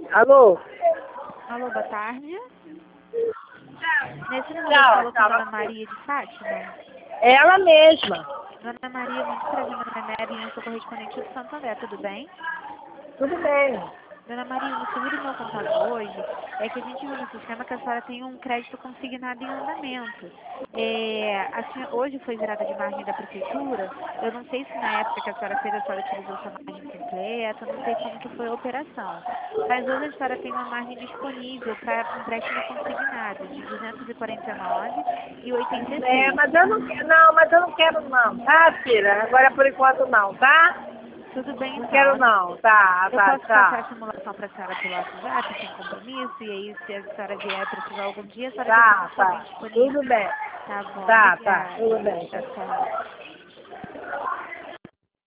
Alô? Alô, boa tarde. Nesse número eu falo com a Dona Maria de Fátima. É ela mesma. Dona Maria, muito prazer, meu nome é Mary, eu sou correspondente de Santo André, tudo bem? Tudo bem. Dona Maria, o motivo do meu contato hoje é que a gente viu no sistema que a senhora tem um crédito consignado em andamento. Hoje foi virada de margem da prefeitura, eu não sei se na época que a senhora fez, a senhora utilizou sua margem completa, não sei como que foi a operação. Mas hoje a senhora tem uma margem disponível para empréstimo consignado de R$ 249,86. Mas eu não quero, não, tá, filha? Agora por enquanto não, tá? Tudo bem, Não então. quero não, tá, Eu posso passar a tchau. simulação para a senhora pelo WhatsApp, sem compromisso, e aí se a senhora vier precisar algum dia, a senhora já tem Tá, totalmente disponível. tudo bem. Tá bom, Tá, obrigada. tudo bem. Tchau, tchau.